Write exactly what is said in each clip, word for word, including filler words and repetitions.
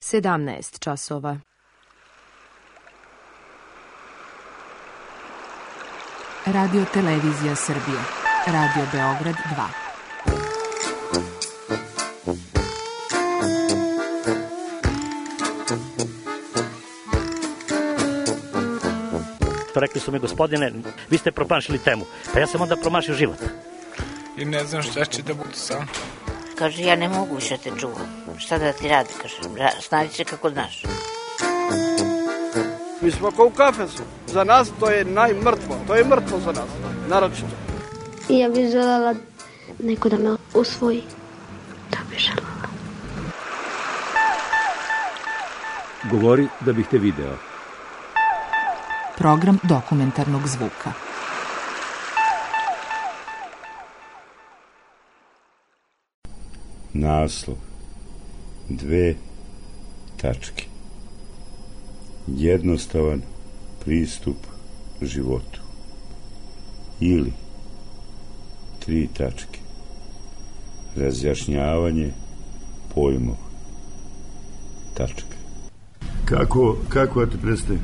sedamnaest časova. Radio Televizija Srbije. Radio Beograd dva. Rekli su mi, gospodine, vi ste promašili temu. Pa ja sam onda promašio život. I ne znam šta će da bude sam. Kaže, ja ne mogu više te čuvam. Šta da ti radi, kaže, snađi se kako znaš. Mi smo kao u kafesu. Za nas to je najmrtvo. To je mrtvo za nas, naročito. Ja bih željela neko da me usvoji. To bih željela. Govori da bih te video. Program dokumentarnog zvuka. Naslov. Dve tačke. Jednostavan pristup životu. Ili tri tačke. Razjašnjavanje pojmova. Tačka. Kako, kako da te predstavim?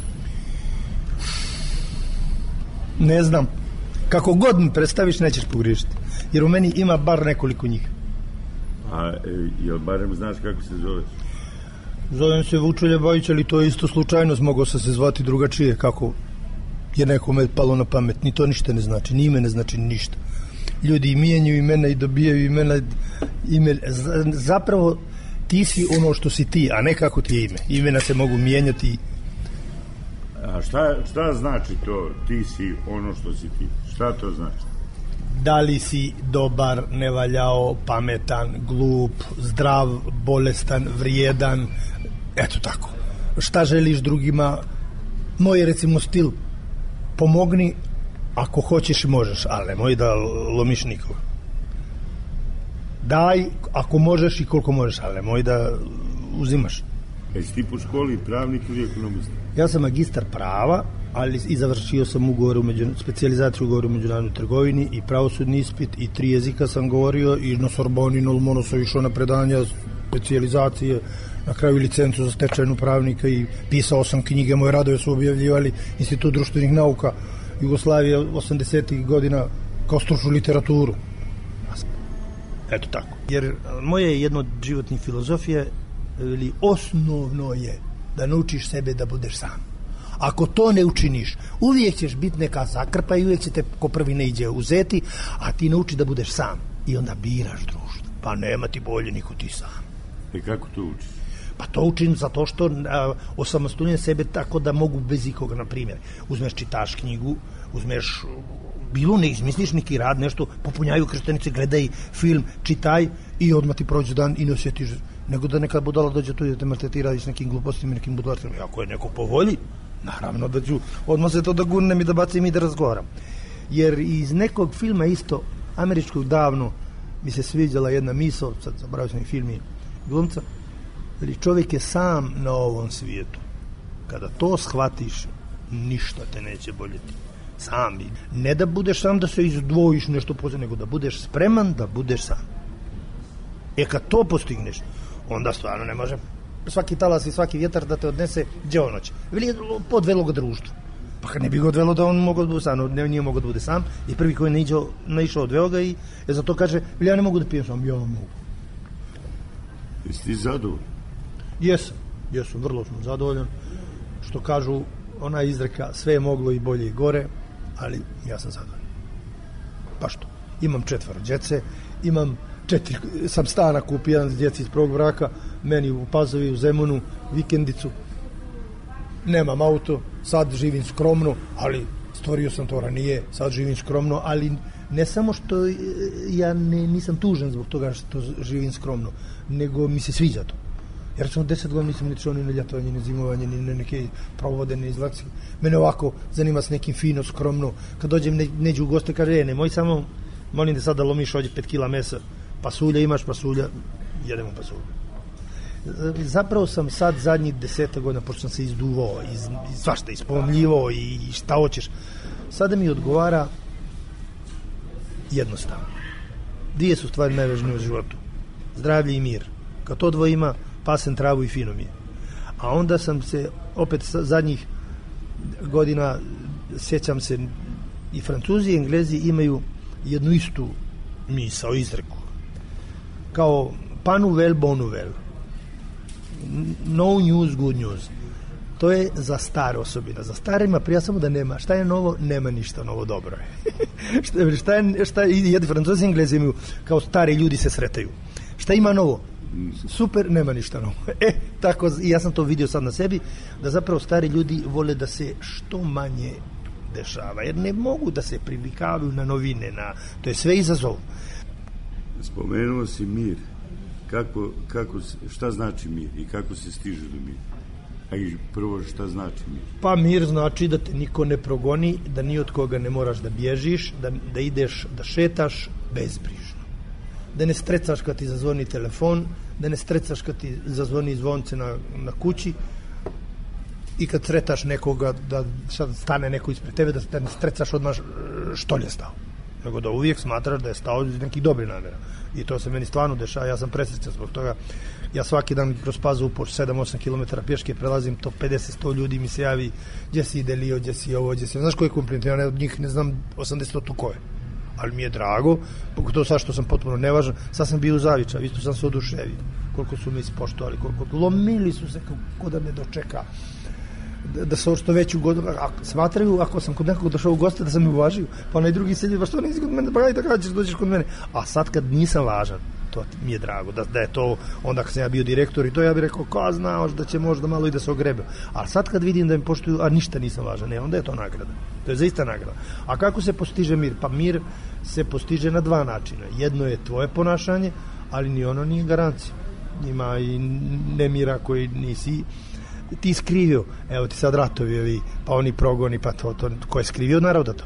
Ne znam. Kako god mi predstaviš, nećeš pogriješiti. Jer u meni ima bar nekoliko njih. A jel barem znaš kako se zoveš? Zovem se Vučelja Bajić, ali to je isto slučajnost. Mogao sam se zvati drugačije, kako je nekome palo na pamet. Ni to ništa ne znači, ni ime ne znači ništa. Ljudi mijenjaju imena i dobijaju imena. Ime, zapravo ti si ono što si ti, a ne kako ti je ime. Imena se mogu mijenjati. A šta, šta znači to, ti si ono što si ti? Šta to znači? Da li si dobar, nevaljao, pametan, glup, zdrav, bolestan, vrijedan, eto tako. Šta želiš drugima? Moj, recimo, stil, pomogni ako hoćeš i možeš, ali nemoj da lomiš nikoga. Daj ako možeš i koliko možeš, ali nemoj da uzimaš. Jesi ti po školi pravnik ili ekonomista? Ja sam magistar prava, ali i završio sam ugovor u među, specijalizaciju ugovor u međunarodnoj trgovini i pravosudni ispit i tri jezika sam govorio i na Sorboni, na Lomonu sam išao na predanja specijalizacije, na kraju licencu za stečajnu pravnika i pisao sam knjige, moje radove su objavljivali Institut društvenih nauka Jugoslavije osamdesetih godina kao stručnu literaturu. Eto tako. Jer moje jedno od životnih filozofije ili osnovno je da naučiš sebe da budeš sam. Ako to ne učiniš, uvijek ćeš biti neka zakrpa i uvijek će te ko prvi ne iđe uzeti, a ti nauči da budeš sam. I onda biraš društvo. Pa nema ti bolje niko ti sam. I kako to učiš? Pa to učim zato što a, osamostaljujem sebe tako da mogu bez ikoga, na primjer. Uzmeš, čitaš knjigu, uzmeš bilo ne izmisliš neki rad, nešto, popunjaju krštenice, gledaj film, čitaj i odmah ti prođe dan i ne osjetiš, nego da neka budala dođe tu i da te maltretira s nekim glupostima i nekim budalaštima. Ako je neko po volji, naravno da ću odmah se to da gurnem i da bacim i da razgovaram. Jer iz nekog filma isto, američkog davno, mi se sviđala jedna misao, sad zabravio sam i film i glumca, ali čovjek je sam na ovom svijetu. Kada to shvatiš, ništa te neće boljeti. Sam. Ne da budeš sam da se izdvojiš nešto pozivno, nego da budeš spreman da budeš sam. E kad to postigneš, onda stvarno ne može svaki talas i svaki vjetar da te odnese gdje on hoće. Veli podvelo ga društvo. Pa kad ne bi ga odvelo da on mogao da bude sam, ne, nije mogao da bude sam i prvi koji je naišao odveo ga i je zato kaže, veli ja ne mogu da pijem sam, ja mogu. Jesi ti zadovoljan? Jesam, jesam, vrlo sam zadovoljan. Što kažu, ona izreka, sve je moglo i bolje i gore, ali ja sam zadovoljan. Pa što? Imam četvoro djece, imam četiri, sam stana kupio jedan djeci iz prvog braka, meni u Pazovi, u Zemunu, vikendicu, nemam auto, sad živim skromno, ali stvorio sam to ranije, sad živim skromno, ali ne samo što ja ne, nisam tužan zbog toga što živim skromno, nego mi se sviđa to. Jer sam deset godina nisam ničeo ni na ljetovanje, ni zimovanje, ni na neke provode, ni izlaci. Mene ovako zanima s nekim fino, skromno. Kad dođem ne, neđu u goste, kaže, e, nemoj samo, molim te sad da lomiš ovdje pet kila mesa, pasulja imaš, pasulja, jedemo pasulja. Zapravo sam sad zadnjih deseta godina, pošto sam se izduvao, iz, svašta ispomljivao i, i šta hoćeš. Sada mi odgovara jednostavno. Dvije su stvari najvažnije u životu. Zdravlje i mir. Kad to dvoje ima, pasem travu i fino mi je. A onda sam se, opet zadnjih godina, sjećam se, i Francuzi i Englezi imaju jednu istu misao, izreku. Kao pas nouvelle, bonne nouvelle. No news, good news. To je za stare osobina. Za starima prija samo da nema. Šta je novo? Nema ništa novo, dobro je. šta, šta je, šta je, jedni Francuzi i Englezi imaju, kao stari ljudi se sretaju. Šta ima novo? Super, nema ništa novo. E, tako, ja sam to vidio sad na sebi, da zapravo stari ljudi vole da se što manje dešava, jer ne mogu da se privikavaju na novine, na, to je sve izazov. Spomenuo si mir. Kako, kako, šta znači mir i kako se stiže do mira? A i prvo, šta znači mir? Pa mir znači da te niko ne progoni, da ni od koga ne moraš da bježiš, da, da ideš, da šetaš bezbrižno. Da ne strecaš kad ti zazvoni telefon, da ne strecaš kad ti zazvoni zvonce na, na kući i kad sretaš nekoga, da sad stane neko ispred tebe, da, da ne strecaš odmah što je stao. Nego da uvijek smatraš da je stao iz nekih dobrih namjera. I to se meni stvarno dešava, ja sam presrećan zbog toga. Ja svaki dan kroz Pazu po sedam osam kilometara pješke prelazim, to pedeset sto ljudi mi se javi, gdje si Delio, gdje si ovo, gdje si... Znaš koji je kompliment? Ja od njih ne znam osamdeset tu ko je. Ali mi je drago, pogotovo sad što sam potpuno nevažan, sad sam bio u Zaviča, isto sam se oduševio, koliko su mi ispoštovali, koliko lomili su se kako da me dočeka, da, da se što veću godinu, smatraju ako sam kod nekog došao u goste da sam mi uvažio, pa onaj drugi sedi, pa što nisi kod mene, pa ajde kada ćeš dođeš kod mene, a sad kad nisam važan, to mi je drago, da, da je to, onda kad sam ja bio direktor i to ja bih rekao, ko znao da će možda malo i da se ogrebe, ali sad kad vidim da mi poštuju, a ništa nisam važan, ne, onda je to nagrada, to je zaista nagrada. A kako se postiže mir? Pa mir se postiže na dva načina, jedno je tvoje ponašanje, ali ni ono nije garancija, ima i nemira koji nisi ti skrivio, evo ti sad ratovi, pa oni progoni, pa to, to ko je skrivio, naravno da to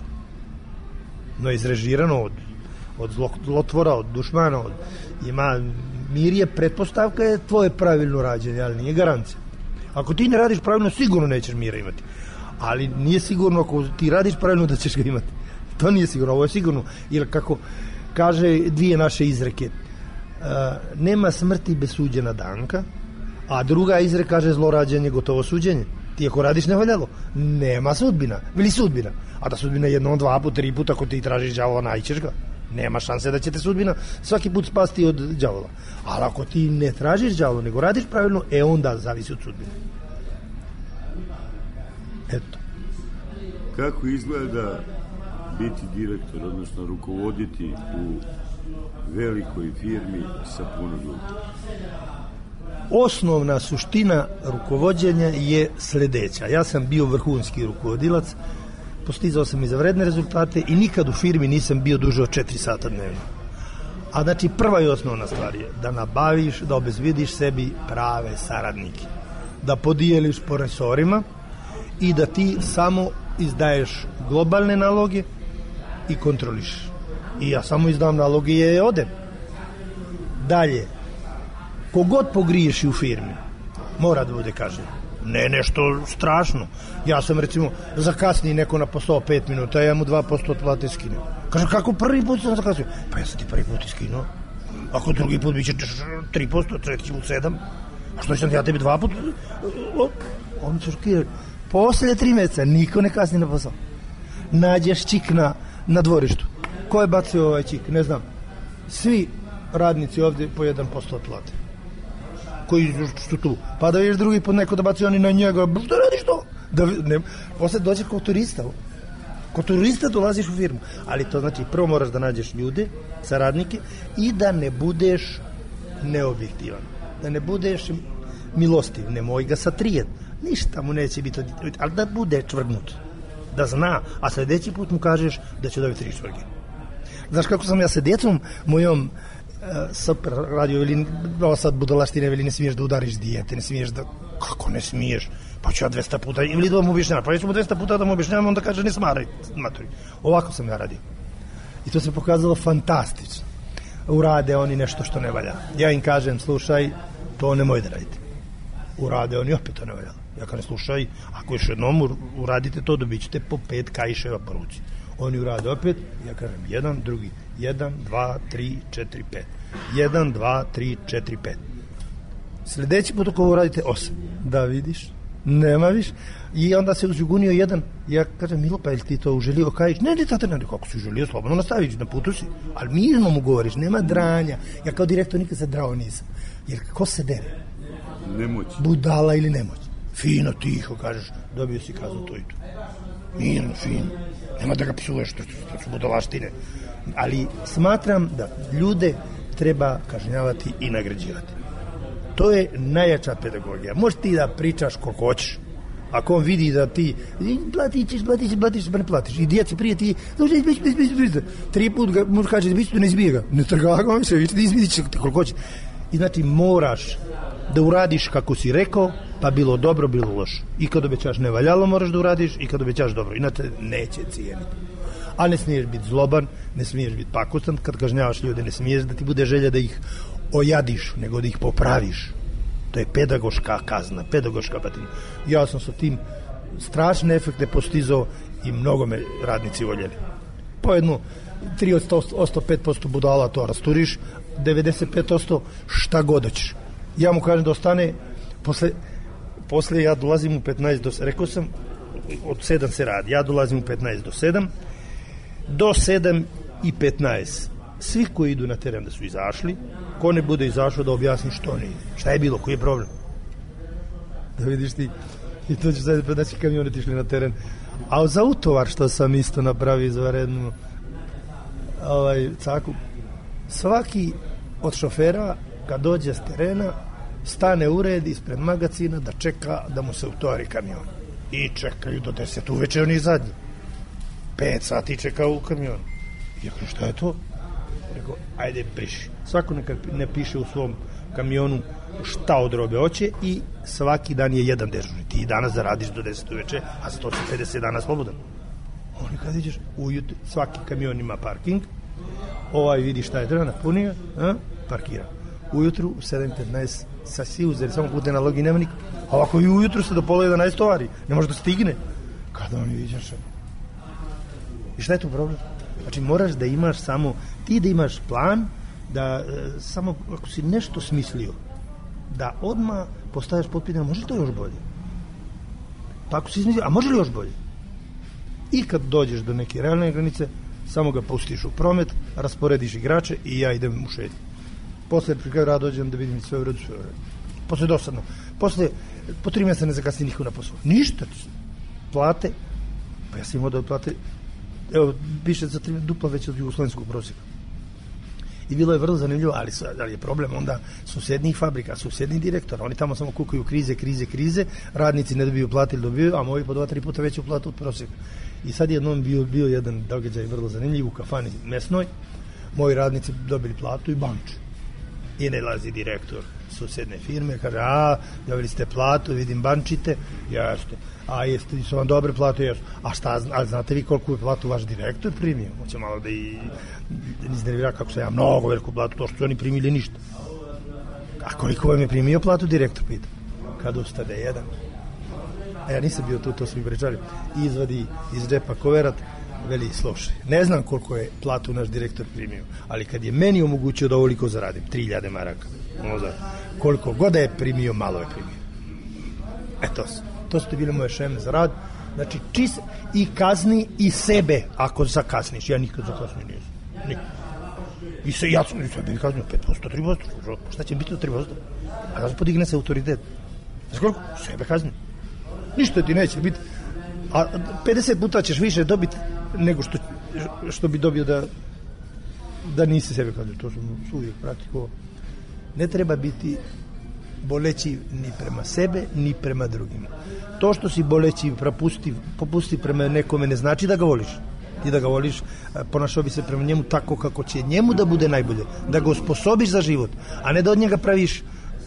no je izrežirano od od zlotvora, od dušmana, od, ima, mir je pretpostavka je tvoje pravilno rađenje, ali nije garancija. Ako ti ne radiš pravilno, sigurno nećeš mira imati. Ali nije sigurno ako ti radiš pravilno da ćeš ga imati. To nije sigurno, ovo je sigurno. Ili kako kaže dvije naše izreke, uh, nema smrti bez suđena danka, a druga izreka kaže zlorađenje gotovo suđenje. Ti ako radiš nevaljalo, nema sudbina, ili sudbina. A da sudbina jednom, dva put, tri put, ako ti tražiš đavola, naćeš ga. Nema šanse da će te sudbina svaki put spasti od đavola. Ali ako ti ne tražiš đavola, nego radiš pravilno, e onda zavisi od sudbine. Eto. Kako izgleda biti direktor, odnosno rukovoditi u velikoj firmi sa puno ljudi? Osnovna suština rukovođenja je sledeća. Ja sam bio vrhunski rukovodilac, postizao sam izvanredne rezultate i nikad u firmi nisam bio duže od četiri sata dnevno. A znači prva i osnovna stvar je da nabaviš, da obezbediš sebi prave saradnike, da podijeliš po resorima i da ti samo izdaješ globalne naloge i kontroliš. I ja samo izdam naloge i je odem. Dalje, kogod pogriješi u firmi mora da bude kažnjen. Ne nešto strašno. Ja sam recimo zakasniji neko na posao pet minuta, ja mu dva posto od plate skinuo. Kaže, kako prvi put sam zakasnio? Pa ja sam ti prvi put iskinuo. Ako drugi put biće tri posto, treći put sedam. A što sam ja tebi dva put? On se šokira. Poslije tri mjeseca niko ne kasni na posao. Nađeš čik na, na dvorištu. Ko je bacio ovaj čik? Ne znam. Svi radnici ovdje po jedan posto od plate. Koji su tu. Pa da vidiš drugi put neko da baci oni na njega. Što radiš to? Da, ne, posle dođeš kao turista. Kao turista dolaziš u firmu. Ali to znači prvo moraš da nađeš ljude, saradnike i da ne budeš neobjektivan. Da ne budeš milostiv. Nemoj ga satrijet. Ništa mu neće biti. Ali da bude čvrgnut. Da zna. A sljedeći put mu kažeš da će dobiti tri čvrge. Znaš kako sam ja sa djecom mojom super radio ili ovo sad budalaštine ili ne smiješ da udariš dijete, ne smiješ da, kako ne smiješ, pa ću ja dvesta puta ili da vam objašnjavam, pa ja ću mu dvesta puta da mu objašnjavam, onda kaže ne smaraj maturi. Ovako sam ja radio i to se pokazalo fantastično. Urade oni nešto što ne valja, ja im kažem slušaj, to nemoj da radite. Urade oni opet to ne valja, ja kažem slušaj, ako još jednom uradite to, dobit ćete po pet kaiševa po ruci. Oni urade opet, ja kažem jedan, drugi, jedan, dva, tri, četiri, pet. Jedan, dva, tri, četiri, pet. Sljedeći put ako ovo radite osam. Da vidiš, nema viš. I onda se uzjugunio jedan. Ja kažem, Milo, pa je li ti to uželio? Kajiš, ne, ne, tate, ne, kako si uželio, slobodno nastaviš, na putu si. Ali mirno mu govoriš, nema dranja. Ja kao direktor nikad se drao nisam. Jer ko se dere? Nemoć. Budala ili nemoć. Fino, tiho, kažeš, dobio si kaznu to i to. Mirno, fino. Nema da ga psuješ, to, to su budalaštine. Ali smatram da ljude treba kažnjavati i nagrađivati. To je najjača pedagogija. Možeš ti da pričaš koliko hoćeš. Ako on vidi da ti platiš, platiš, platiš, pa ne platiš. I djeci prije ti tri put ga može kaže izbići, ne izbije ga. Ne trga ga, on se više, izbići koliko hoćeš. I znači moraš da uradiš kako si rekao, pa bilo dobro, bilo loše. I kad obećaš ne valjalo, moraš da uradiš, i kad obećaš dobro. Inače neće cijeniti. A ne smiješ biti zloban, ne smiješ biti pakostan. Kad kažnjavaš ljude, ne smiješ da ti bude želja da ih ojadiš, nego da ih popraviš. To je pedagoška kazna, pedagoška batina. Ja sam sa tim strašne efekte postizao i mnogo me radnici voljeli. Po jednu tri od pet posto budala to rasturiš, devedeset pet posto šta god hoćeš. Ja mu kažem da ostane, posle, posle ja dolazim u petnaest do sedam, rekao sam, od sedam se radi, ja dolazim u petnaest do sedam, do sedam i petnaest. Svi koji idu na teren da su izašli, ko ne bude izašao da objasni što ne ide. Šta je bilo, koji je problem? Da vidiš ti, i to ćeš sad pa da će kamioneti išli na teren. A za utovar što sam isto napravio izvarednu ovaj, caku, svaki od šofera kad dođe s terena stane u red ispred magacina da čeka da mu se utovari kamion. I čekaju do deset uveče, oni zadnji. Pet sati čekao u kamionu. I ja kažem, šta je to? Rekao, ajde piši. Svako neka ne piše u svom kamionu šta od robe hoće i svaki dan je jedan dežurni. Ti danas da radiš do deset uveče, a sto pedeset dana slobodan. Oni kad ideš, ujutro, svaki kamion ima parking, ovaj vidi šta je treba, napunio, a, parkira. Ujutru u sedam petnaest sa si uzeli, samo pute na logi nema nikog. A ovako i ujutru se do pola jedanaest tovari, ne može da stigne. Kada oni vidiš? I šta je tu problem? Znači moraš da imaš samo, ti da imaš plan, da e, samo ako si nešto smislio, da odmah postaviš potpitanje, može to još bolje? Pa ako si smislio, a može li još bolje? I kad dođeš do neke realne granice, samo ga pustiš u promet, rasporediš igrače i ja idem u šetnju. Posle pri kraju rada dođem da vidim sve u redu, sve u redu. Posle dosadno. Posle, po tri mjeseca ne zakasni niko na posao. Ništa. Plate, pa ja sam imao da plate, evo, piše za tri dupla već od jugoslovenskog prosjeka. I bilo je vrlo zanimljivo, ali, ali je problem onda susednih fabrika, susednih direktora. Oni tamo samo kukaju krize, krize, krize, radnici ne dobiju plati ili dobiju, a moji po dva, tri puta veću platu od prosjeka. I sad jednom bio, bio jedan događaj vrlo zanimljiv u kafani mesnoj, moji radnici dobili platu i banče. I ne lazi direktor susedne firme, kaže, a, dobili ste platu, vidim bančite, jeste. A jeste, su vam dobre plate, jesu. A šta, a znate vi koliko je platu vaš direktor primio? Hoće malo da i iznervira kako sam ja mnogo veliku platu, to što su oni primili ništa. A koliko vam je primio platu, direktor pita. Kad ustade jedan. A ja nisam bio tu, to su mi pričali. Izvadi iz džepa koverat, veli, slušaj, ne znam koliko je platu naš direktor primio, ali kad je meni omogućio da ovoliko zaradim, tri hiljade maraka, možda, koliko god da je primio, malo je primio. E to su. To su ti bile moje šeme za rad. Znači, čis i kazni i sebe ako zakasniš. Ja nikad zakasnio nisam. Nikad. I se, ja sam bih kaznio pet posto, tri posto. Šta će biti to tri posto? A da se podigne se autoritet. Znaš koliko? Sebe kaznio. Ništa ti neće biti. A pedeset puta ćeš više dobiti nego što, što bi dobio da, da nisi sebe kaznio. To sam uvijek praktikovao. Ne treba biti boleći ni prema sebe, ni prema drugima. To što si boleći propusti, popusti prema nekome ne znači da ga voliš. Ti da ga voliš, ponašao bi se prema njemu tako kako će njemu da bude najbolje. Da ga osposobiš za život, a ne da od njega praviš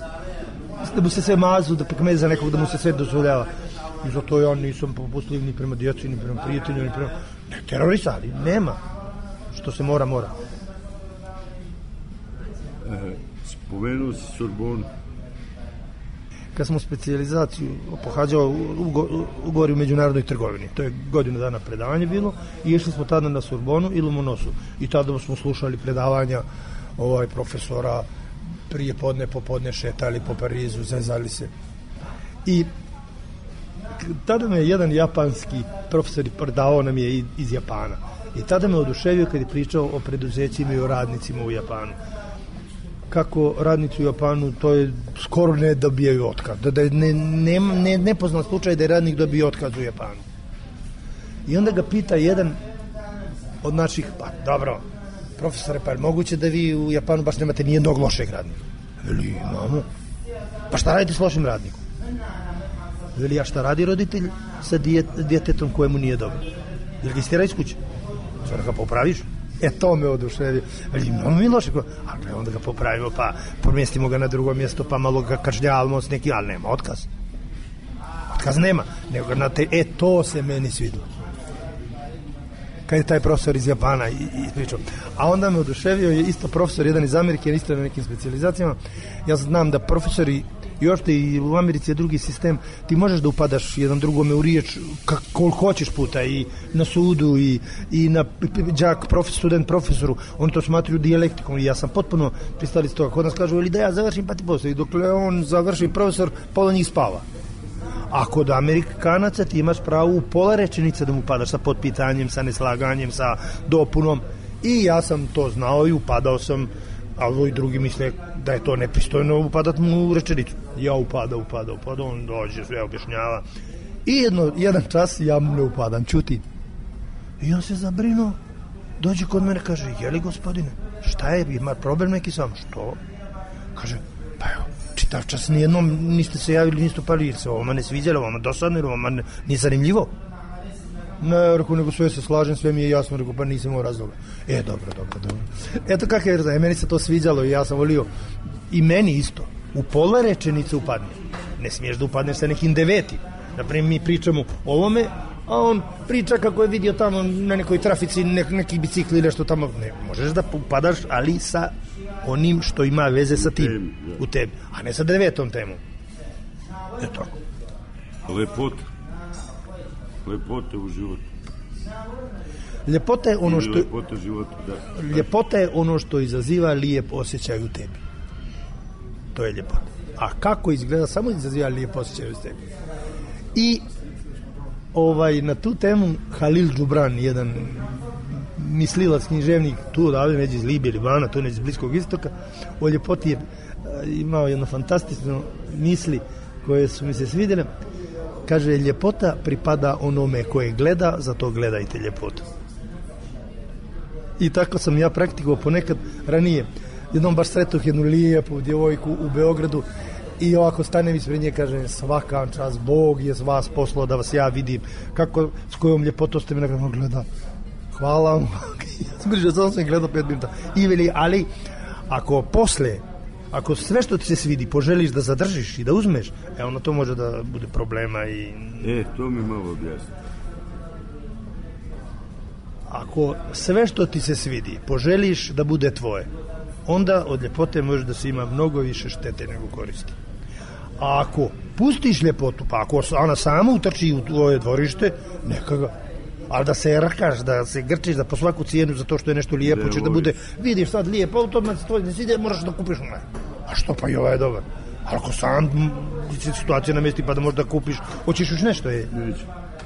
da mu se sve mazu, da pekmezi za nekog, da mu se sve dozvoljava. I zato ja nisam popustljiv ni prema djeci, ni prema prijatelju, ni prema... Ne, terorista, ali nema. Što se mora, mora. E, spomenuo si Sorbonu. Kad smo specijalizaciju pohađao ugovori u međunarodnoj trgovini. To je godinu dana predavanje bilo i išli smo tada na Sorbonu i Lomonosu. I tada smo slušali predavanja ovaj profesora prije podne, popodne šetali po Parizu, zezali se. I tada me jedan japanski profesor predavao nam je iz Japana. I tada me oduševio kad je pričao o preduzećima i o radnicima u Japanu. Kako radnici u Japanu, to je skoro ne dobijaju otkaz. Da, da je ne, ne, ne, nepoznat slučaj da je radnik dobio otkaz u Japanu. I onda ga pita jedan od naših, pa dobro, profesore, pa je moguće da vi u Japanu baš nemate nijednog lošeg radnika? Veli, imamo. Pa šta radite s lošim radnikom? Veli, a šta radi roditelj sa dijet, djetetom kojemu nije dobro? Jel ga istira iz kuće? Sada ga popraviš? E, to me oduševio. Ali imamo mi loše, ali onda ga popravimo, pa pomjestimo ga na drugo mjesto, pa malo ga kažnjavamo s neki, ali nema otkaz. Otkaz nema. Nego na te, e, to se meni svidilo. Kad je taj profesor iz Japana i, i pričao. A onda me oduševio je isto profesor, jedan iz Amerike, isto na nekim specijalizacijama. Ja znam da profesori i ošte i u Americi je drugi sistem, ti možeš da upadaš jedan drugome u riječ koliko hoćeš puta i na sudu i, i na đak profesor, student profesoru, oni to smatruju dijalektikom i ja sam potpuno pristali s toga. Kod nas kažu, ili da ja završim pa ti posao i dokle on završi profesor, pola njih spava. A kod Amerikanaca ti imaš pravo u pola rečenice da mu upadaš sa potpitanjem, sa neslaganjem, sa dopunom i ja sam to znao i upadao sam, a ovi drugi misle da je to nepristojno upadat mu u rečenicu. Ja upada, upada, upada, on dođe, sve objašnjava. I jedno, jedan čas ja mu ne upadam, čuti. I on se zabrinuo, dođe kod mene, kaže, jeli gospodine, šta je, ima problem neki sam? Što? Kaže, pa evo, čitav čas nijednom niste se javili, niste upali, jer se ovoma ne sviđalo, ovoma dosadno, ovoma nije zanimljivo. Ne, rekao, nego sve se slažem, sve mi je jasno, rekao, pa nisam imao razloga. E, dobro, dobro, dobro. Eto kako je, e, meni se to sviđalo i ja sam volio, i meni isto, u pola rečenice upadne. Ne smiješ da upadneš sa nekim devetim. Naprimjer, mi pričamo o ovome, a on priča kako je vidio tamo na nekoj trafici ne, neki bicikli ili što tamo. Ne, možeš da upadaš, ali sa onim što ima veze sa tim, u tebi, a ne sa devetom temom. Eto. Lepota. Lepota u životu. Ljepota je ono što lepota života, da. Ljepota je ono što izaziva lijep osjećaj u tebi. To je ljepota. A kako izgleda, samo izaziva lijep osjećaj u tebi. I ovaj na tu temu Halil Džubran, jedan mislilac, književnik tu odavde neđe iz Libije, Libana, tu neđe iz Bliskog istoka, o ljepoti je imao jedno fantastično misli koje su mi se svidjele. Kaže, ljepota pripada onome koje gleda, zato gledajte ljepotu. I tako sam ja praktikovao ponekad ranije. Jednom baš sretoh jednu lijepu djevojku u Beogradu i ovako stanem ispred nje, kaže, svaka čast, Bog je s vas poslao da vas ja vidim, kako, s kojom ljepotom ste mi nekako gleda. Hvala vam. Ja sam sam gledao pet minuta. I veli, ali ako posle, ako sve što ti se svidi poželiš da zadržiš i da uzmeš, e ono to može da bude problema i... E, to mi malo objasni. Ako sve što ti se svidi poželiš da bude tvoje, onda od ljepote može da se ima mnogo više štete nego koristi. A ako pustiš ljepotu, pa ako ona sama utrči u tvoje dvorište, neka ga. Ali da se rakaš, da se grčiš, da po svaku cijenu za to što je nešto lijepo, ćeš da bude, vidiš sad lijepo, automat tvoj ne svide, moraš da kupiš onaj. A što pa i ovaj je dobar. Ali ako sam se situacija namesti pa da možeš da kupiš, hoćeš još nešto, je. Neću.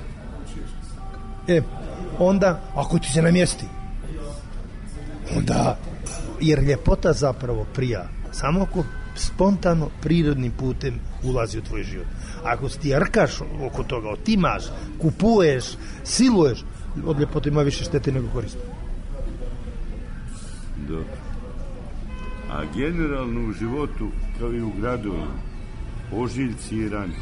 E, onda, ako ti se namjesti, onda, jer ljepota zapravo prija, samo ako spontano, prirodnim putem ulazi u tvoj život. Ako ti rkaš oko toga, otimaš, kupuješ, siluješ, od ljepote ima više štete nego koristi. Dobro. A generalno u životu, kao i u gradovima, ožiljci i rane.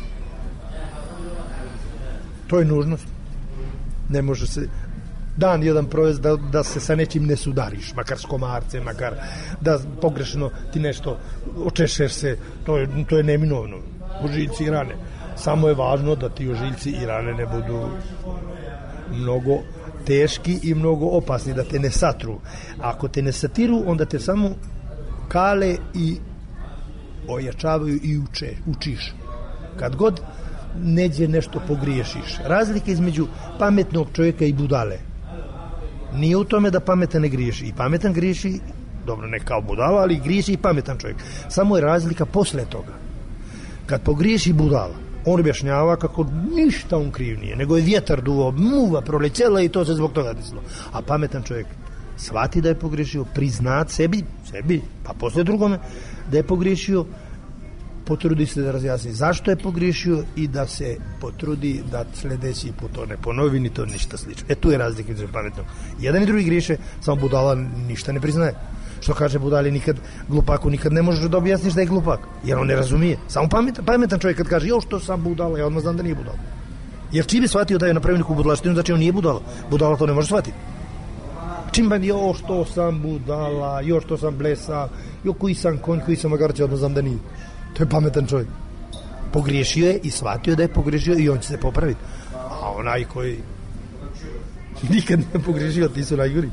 To je nužnost. Ne može se dan jedan provesti da, da se sa nečim ne sudariš, makar s komarcem, makar da pogrešno ti nešto očešeš se, to je, to je neminovno. Ožiljci i rane. Samo je važno da ti ožiljci i rane ne budu mnogo teški i mnogo opasni, da te ne satru. Ako te ne satiru, onda te samo kale i ojačavaju i uče, učiš. Kad god neđe nešto pogriješiš. Razlika između pametnog čovjeka i budale nije u tome da pametan ne griješi. I pametan griješi dobro, ne kao budala, ali griješi i pametan čovjek. Samo je razlika posle toga. Kad pogriješi budala, on objašnjava kako ništa on kriv nije, nego je vjetar duo, muva prolećela i to se zbog toga desilo. A pametan čovjek shvati da je pogriješio, priznat sebi, sebi, pa posle drugome, da je pogriješio, potrudi se da razjasni zašto je pogriješio i da se potrudi da sljedeći put to ne ponovi ni to ništa slično. E tu je razlika između pametnog. Jedan i drugi griješe, samo budala ništa ne priznaje. Što kaže budali nikad, glupaku nikad ne možeš da objasniš da je glupak, jer on ne razumije. Samo pametan, pametan čovjek kad kaže jo što sam budala, ja odmah znam da nije budala. Jer čim je shvatio da je napravio neku budalaštinu, znači on nije budala. Budala to ne može shvatiti. Čim ben jo što sam budala, jo što sam blesa, jo koji sam konj, koji sam magarče, odmah znam da nije. To je pametan čovjek. Pogriješio je i shvatio da je pogriješio i on će se popraviti. A onaj koji nikad ne pogriješio, ti su najgori.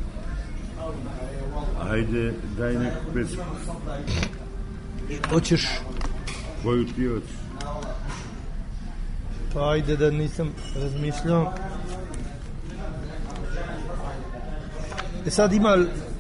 Ajde, daj neku pesmu. Hoćeš? Koju ti hoćeš? Pa ajde da nisam razmišljao. E sad ima...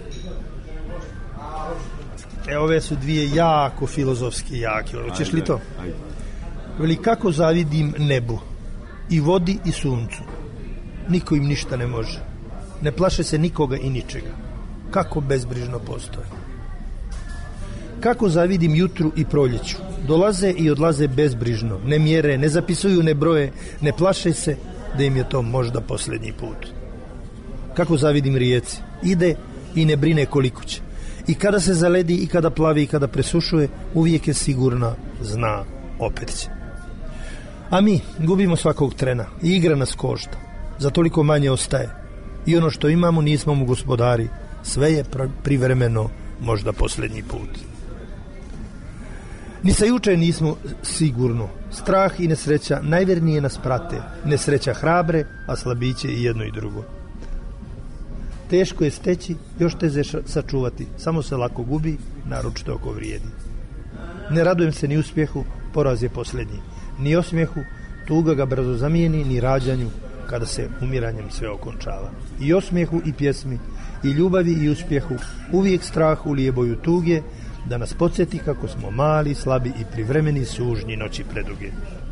E, ove su dvije jako filozofski jake. Hoćeš li to? Ajde. Veli, kako zavidim nebu i vodi i suncu. Niko im ništa ne može. Ne plaše se nikoga i ničega. Kako bezbrižno postoje. Kako zavidim jutru i proljeću. Dolaze i odlaze bezbrižno. Ne mjere, ne zapisuju, ne broje. Ne plaše se da im je to možda posljednji put. Kako zavidim rijeci. Ide i ne brine koliko će. I kada se zaledi, i kada plavi, i kada presušuje, uvijek je sigurna, zna, opet će. A mi gubimo svakog trena i igra nas košta. Za toliko manje ostaje. I ono što imamo nismo mu gospodari. Sve je privremeno, možda posljednji put. Ni sa juče nismo sigurno. Strah i nesreća najvernije nas prate. Nesreća hrabre, a slabiće i jedno i drugo. Teško je steći, još teže sačuvati. Samo se lako gubi, naročito oko vrijedi. Ne radujem se ni uspjehu, poraz je posljednji. Ni osmijehu, tuga ga brzo zamijeni, ni rađanju, kada se umiranjem sve okončava. I osmijehu i pjesmi, i ljubavi i uspjehu, uvijek strah u lijeboju tuge, da nas podsjeti kako smo mali, slabi i privremeni sužnji noći preduge.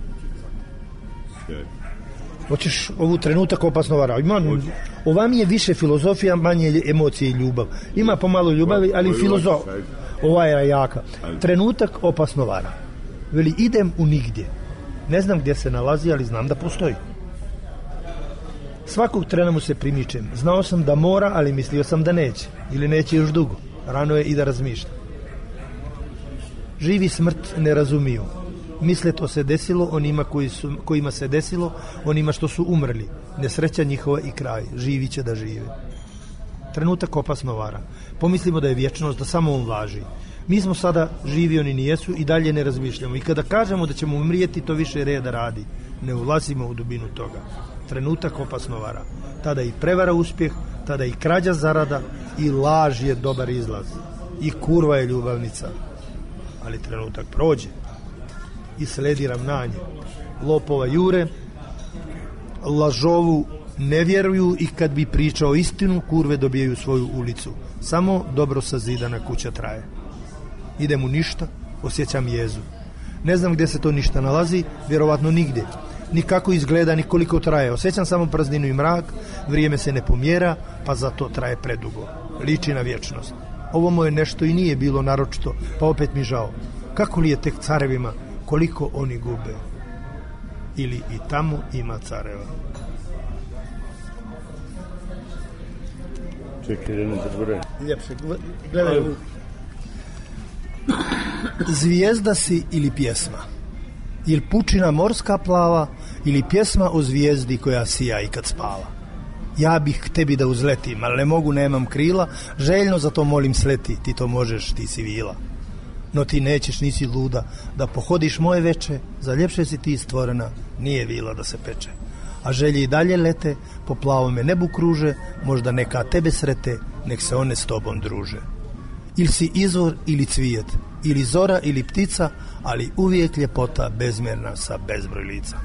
Hoćeš ovu trenutak opasno vara? Ima, ova mi je više filozofija, manje emocije i ljubav. Ima pomalo ljubavi, ali filozof. Ova je jaka. Trenutak opasno vara. Veli, idem u nigdje. Ne znam gdje se nalazi, ali znam da postoji. Svakog trena mu se primičem. Znao sam da mora, ali mislio sam da neće. Ili neće još dugo. Rano je i da razmišlja. Živi smrt ne razumiju. Misle to se desilo onima koji su, kojima se desilo, onima što su umrli. Nesreća njihova i kraj. Živi će da žive. Trenutak opasno vara. Pomislimo da je vječnost, da samo on važi. Mi smo sada živi, oni nijesu i dalje ne razmišljamo. I kada kažemo da ćemo umrijeti, to više reda radi. Ne ulazimo u dubinu toga. Trenutak opasno vara. Tada i prevara uspjeh, tada i krađa zarada i laž je dobar izlaz. I kurva je ljubavnica. Ali trenutak prođe i sledi ravnanje. Lopova jure, lažovu ne vjeruju i kad bi pričao istinu, kurve dobijaju svoju ulicu. Samo dobro sazidana kuća traje. Idem u ništa, osjećam jezu. Ne znam gdje se to ništa nalazi, vjerovatno nigdje. Ni kako izgleda, ni koliko traje. Osjećam samo prazninu i mrak, vrijeme se ne pomjera, pa zato traje predugo. Liči na vječnost. Ovo moje nešto i nije bilo naročito, pa opet mi žao. Kako li je tek carevima, koliko oni gube? Ili i tamo ima careva? Čekaj, jedno zaboravim. Ljepše, gledaj. Zvijezda si ili pjesma? Ili pučina morska plava, ili pjesma o zvijezdi koja sija i kad spava? Ja bih k tebi da uzletim, ali ne mogu, nemam krila, željno za to molim sleti, ti to možeš, ti si vila. No ti nećeš, nisi luda, da pohodiš moje veče, za ljepše si ti stvorena, nije vila da se peče. A želje i dalje lete, po plavome nebu kruže, možda neka tebe srete, nek se one s tobom druže. Ili si izvor ili cvijet, ili zora ili ptica, ali uvijek ljepota bezmjerna sa bezbroj lica.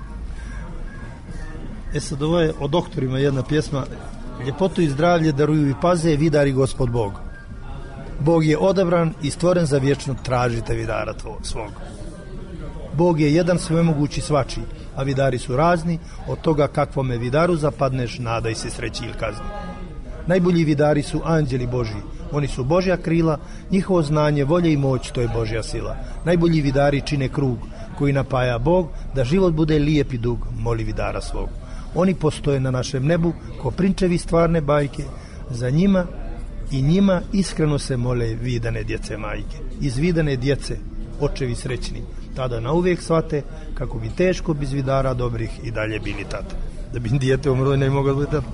E sad, ovo je o doktorima jedna pjesma. Ljepotu i zdravlje daruju i paze vidari Gospod Bog. Bog je odabran i stvoren za vječno, tražite vidara svog. Bog je jedan svemogući svačiji, a vidari su razni, od toga kakvome vidaru zapadneš, nadaj se sreći ili kazni. Najbolji vidari su anđeli Božji, oni su Božja krila, njihovo znanje, volje i moć, to je Božja sila. Najbolji vidari čine krug, koji napaja Bog, da život bude lijep i dug, moli vidara svog. Oni postoje na našem nebu, ko prinčevi stvarne bajke, za njima i njima iskreno se mole vidane djece majke. Iz vidane djece, očevi srećni, tada na uvijek shvate kako bi teško bez vidara dobrih i dalje bili tate. Da bi dijete umro ne mogao biti tate.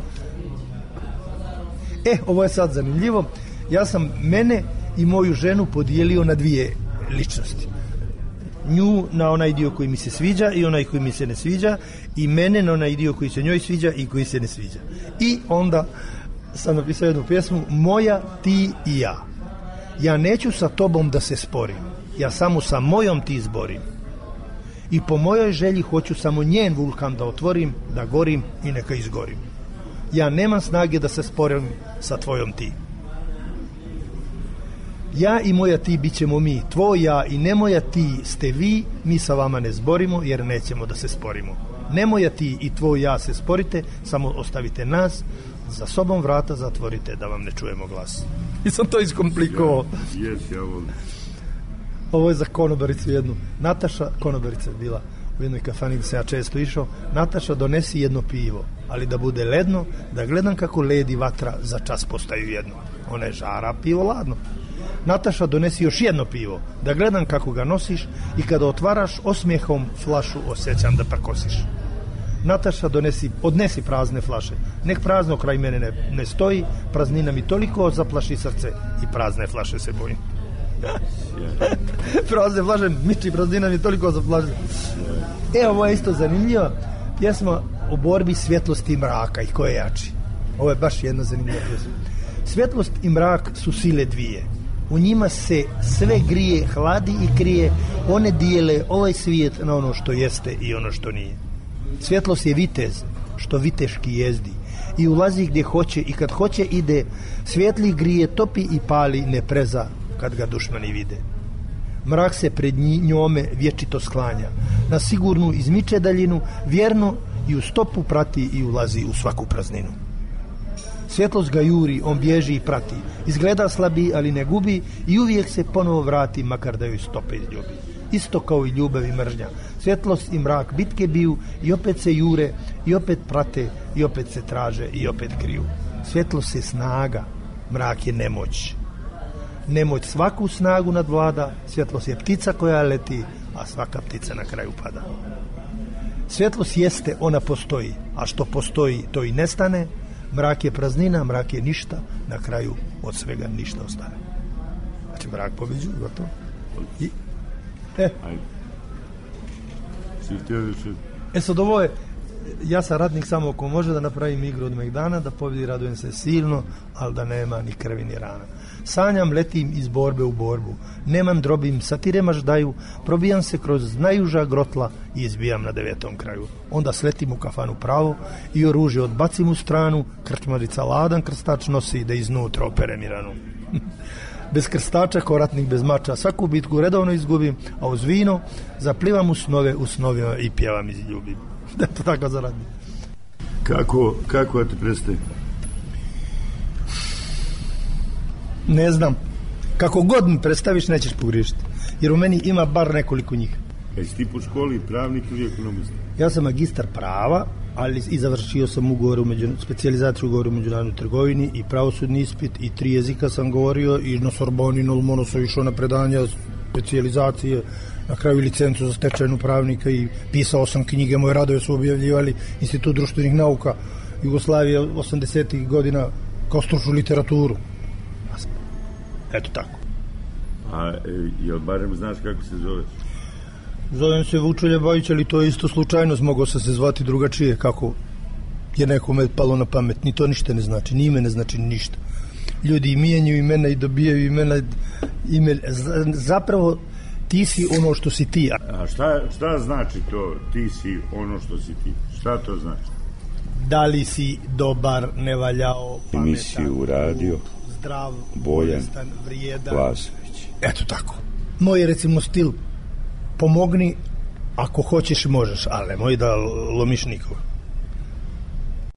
E, ovo je sad zanimljivo. Ja sam mene i moju ženu podijelio na dvije ličnosti. Nju na onaj dio koji mi se sviđa i onaj koji mi se ne sviđa, i mene na onaj dio koji se njoj sviđa i koji se ne sviđa. I onda sam napisao jednu pjesmu, moja, ti i ja. Ja neću sa tobom da se sporim, ja samo sa mojom ti zborim. I po mojoj želji hoću samo njen vulkan da otvorim, da gorim i neka izgorim. Ja nemam snage da se sporim sa tvojom ti. Ja i moja ti bit ćemo mi, tvoj ja i ne moja ti ste vi, mi sa vama ne zborimo jer nećemo da se sporimo. Ne moja ti i tvoj ja se sporite, samo ostavite nas, za sobom vrata zatvorite da vam ne čujemo glas. I sam to iskomplikovao. Jes, ja volim. Ovo je za konobaricu jednu. Nataša, konobarica je bila u jednoj kafani gdje sam ja često išao. Nataša, donesi jedno pivo, ali da bude ledno, da gledam kako led i vatra za čas postaju jedno. Ona je žara, pivo ladno. Nataša, donesi još jedno pivo, da gledam kako ga nosiš i kada otvaraš osmijehom flašu osjećam da prkosiš. Nataša, donesi, odnesi prazne flaše, nek prazno kraj mene ne, ne stoji, praznina mi toliko zaplaši srce i prazne flaše se bojim. Prazne flaše, miči, praznina mi toliko zaplaši. E, ovo je isto zanimljivo, pjesma o borbi svjetlosti i mraka i ko je jači. Ovo je baš jedna zanimljiva pjesma. Svjetlost i mrak su sile dvije. U njima se sve grije, hladi i krije, one dijele ovaj svijet na ono što jeste i ono što nije. Svjetlost je vitez, što viteški jezdi, i ulazi gdje hoće i kad hoće ide, svjetli grije, topi i pali, ne preza kad ga dušmani vide. Mrak se pred njome vječito sklanja, na sigurnu izmiče daljinu, vjerno i u stopu prati i ulazi u svaku prazninu. Svjetlost ga juri, on bježi i prati, izgleda slabiji, ali ne gubi i uvijek se ponovo vrati, makar da joj stope izljubi. Isto kao i ljubav i mržnja, svjetlost i mrak bitke biju i opet se jure i opet prate i opet se traže i opet kriju. Svjetlost je snaga, mrak je nemoć. Nemoć svaku snagu nadvlada, svjetlost je ptica koja leti, a svaka ptica na kraju pada. Svjetlost jeste, ona postoji, a što postoji to i nestane. Mrak je praznina, mrak je ništa, na kraju od svega ništa ostane. Znači mrak pobeđuje, gotovo. I, e. E sad ovo je, ja sam ratnik samo ako može da napravim igru od Megdana, da pobjedi, radujem se silno, ali da nema ni krvi ni rana. Sanjam, letim iz borbe u borbu, nemam drobim, satire maždaju, probijam se kroz najuža grotla i izbijam na devetom kraju. Onda sletim u kafanu pravo i oružje odbacim u stranu, krčmarica ladan krstač nosi da iznutra opere mi ranu. Bez krstača, ko ratnik bez mača, svaku bitku redovno izgubim, a uz vino zaplivam u snove, u snovima i pjevam i ljubim. Da to tako zaradim. Kako, kako da te predstavi? Ne znam. Kako god mi predstaviš, nećeš pogriješiti. Jer u meni ima bar nekoliko njih. Jesi ti po školi pravnik ili ekonomista? Ja sam magistar prava, ali i završio sam ugovor u među, specijalizaciju ugovor u međunarodnoj trgovini i pravosudni ispit i tri jezika sam govorio i na Sorboni, na Lomonu sam išao na predanja specijalizacije, na kraju licencu za stečajnu pravnika i pisao sam knjige, moje radove su objavljivali Institut društvenih nauka Jugoslavije osamdesetih godina kao stručnu literaturu. Eto tako. A jel barem znaš kako se zoveš? Zovem se Vučelje Bajić, ali to je isto slučajnost, mogao sam se zvati drugačije, kako je nekome palo na pamet. Ni to ništa ne znači, ni ime ne znači ništa. Ljudi i mijenjaju imena i dobijaju imena, ime, zapravo ti si ono što si ti. A šta, šta znači to, ti si ono što si ti? Šta to znači? Da li si dobar, ne valjao, pametan, emisiju radio zdrav, Bojan bolestan, vrijedan. Vlasović. Eto tako. Moj je recimo stil pomogni ako hoćeš i možeš, ali nemoj da lomiš nikoga.